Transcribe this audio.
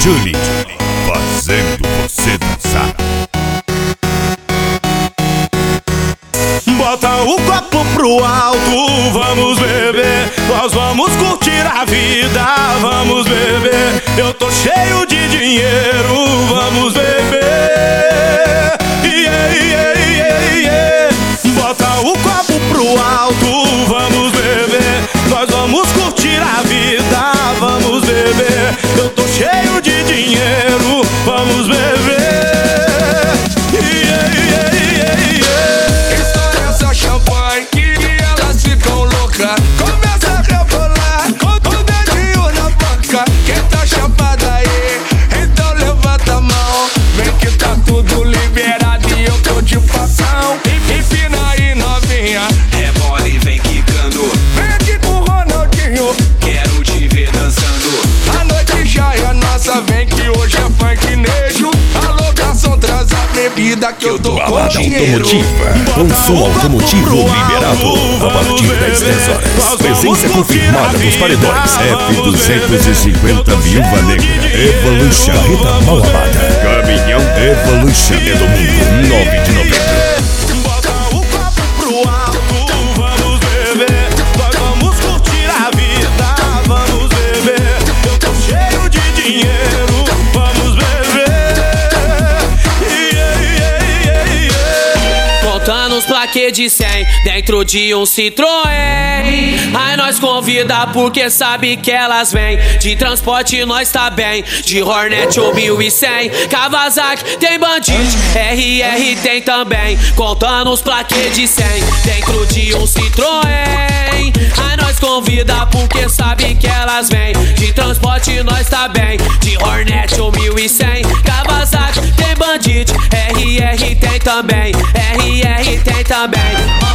Julie, fazendo você dançar. Bota o copo pro alto, vamos beber. Nós vamos curtir a vida, vamos beber. Eu tô cheio de dinheiro, vamos beber. Yeah, yeah, yeah, yeah. Bota o copo pro alto, vamos beber. Nós vamos curtir a vida, vamos beber. Eu tô cheio de dinheiro, vamos beber. Yeah, yeah, yeah, yeah. Estoura essa champanhe que elas ficam loucas. Começa a rebolar com o dedinho na boca. Quem tá chapada aí, então levanta a mão. Vem que tá tudo liberado e eu tô de facão. Empina aí, novinha, rebola e vem quicando. vem aqui com o Ronaldinho, Quero te ver dançando. a noite já é nossa. Vem que hoje é funknejo. A locação traz a bebida que eu tô com Balada dinheiro. automotiva, com som automotivo liberado a partir das 10 horas. Presença confirmada nos paredões F250 Viúva Negra, Evolution, Rita Mal Amada, Caminhão Evolution, é domingo 9 de novembro. Bota o copo pro alto, vamos beber. Nós vamos curtir a vida, vamos beber. Eu tô cheio de dinheiro, vamos beber. Yeah, yeah, yeah, yeah. Contando os plaquês de 100 dentro de um Citroën. Aí nós convida porque sabe que elas vêm. De transporte nós tá bem, de Hornet ou 1100. Kawasaki tem Bandit, RR tem também. Contando os plaquês de 100 dentro de um Citroën. Aí nós convida porque sabe que elas vêm. De transporte nós tá bem, de Hornet ou 1100. Kawasaki tem Bandit, RR tem também, RR tem também.